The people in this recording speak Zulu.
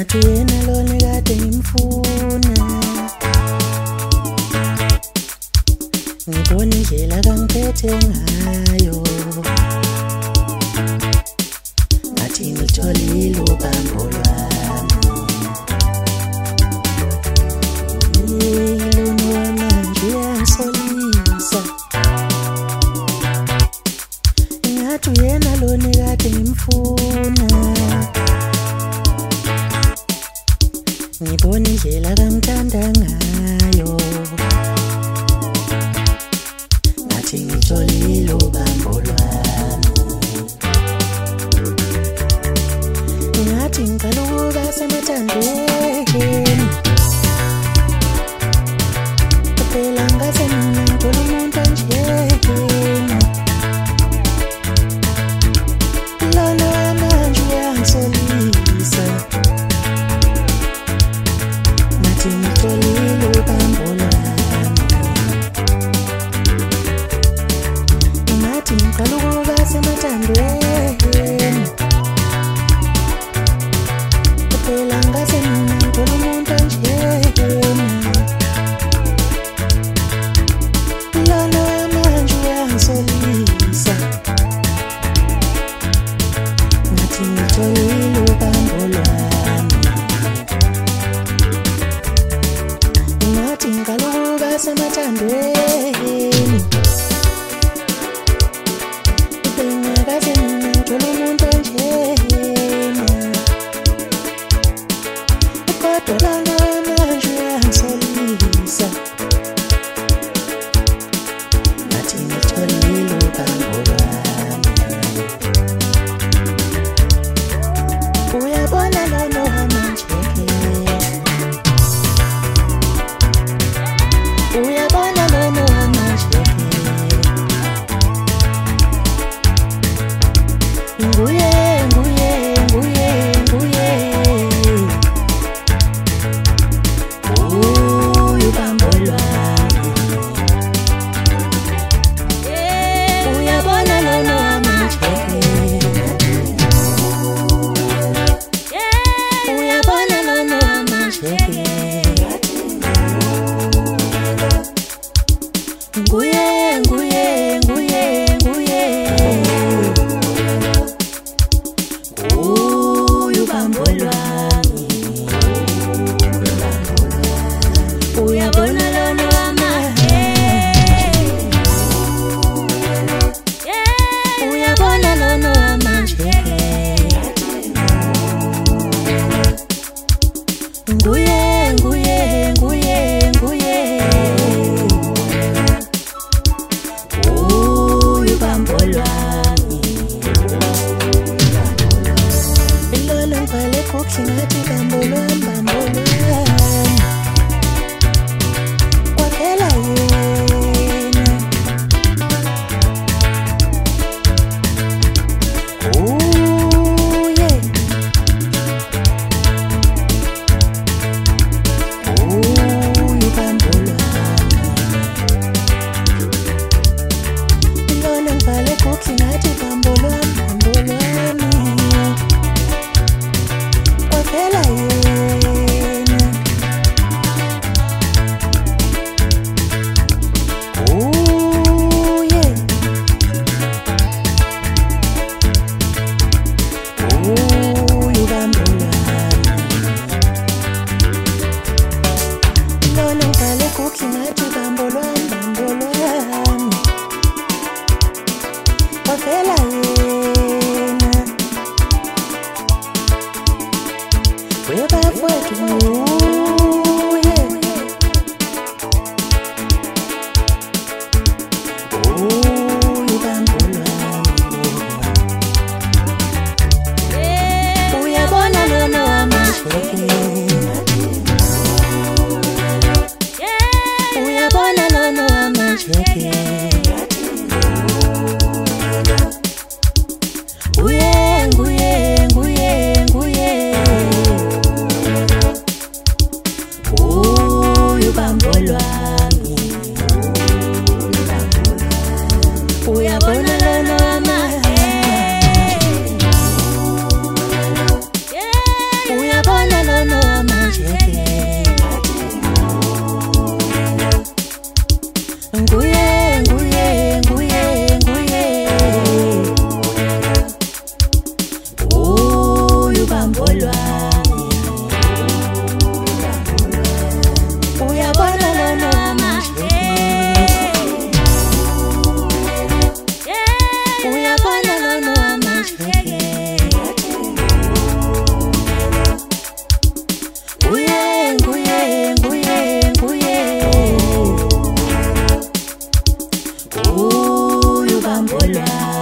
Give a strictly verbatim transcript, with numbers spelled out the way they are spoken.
ngathi yena lona kade ngimfuna. Ngibona indlela kangiphethe ngayo, ngathi ngilitholile ubambo lwami. Lona wamanje uyangisolisa, ngathi uyena lona kade ngimfuna. Ngibona indlela kamthanda ngayo, ngathi ngitholile ubambo lwami. Ngathi ngiqala ukuba semathandweni, phela ngaze mina ngithola umuntu onjeyena. Lona wamanje uyangisolisa, ngathi ngitholile ubambo lwami. Ngathi ngiqala ukuba semathandweni, phela ngaze mina ngithola umuntu onjeyena. Lona wamanje uyangisolisa, ngathi ngitholile ubambo lwami. Ngathi ngiqala ukuba semathandweni, bengakaze mina ngithola umuntu onjeyena. Kodwa lona wamanje uyangisolisa, ngathi ngitholile ubambo lwami. Uyabona lona wamanje-ke, uyabona lona wamanje-ke, nguye nguye nguye nguye ubambo lwami. Uyabona lona wamanje-ke, uyabona lona wamanje-ke, nguye nguye nguye nguye ubambo lwami. Uyabona lona wamanje, uyabona lona wamanje-ke, nguye nguye nguye nguye ubambo lwami. Lona ngivale kuhle ngathi bambo lwami, bambo lwami, kwaphela yena. Uye ubambo lwami. Lona ngivale kuhle ngathi bambo lwami, bambo lwami, kwaphela yena. Uye ubambo lwami. Lona ngivale kuhle ngathi bambo lwami, bambo lwami, kwaphela yena. Webafowethu nguye, ubambo lwami. Uyabona lona wamanje-ke, uyabona lona wamanje-ke, nguye nguye nguye nguye ubambo lwami. Uyabona lona wamanje, uyabona lona bambo lwami.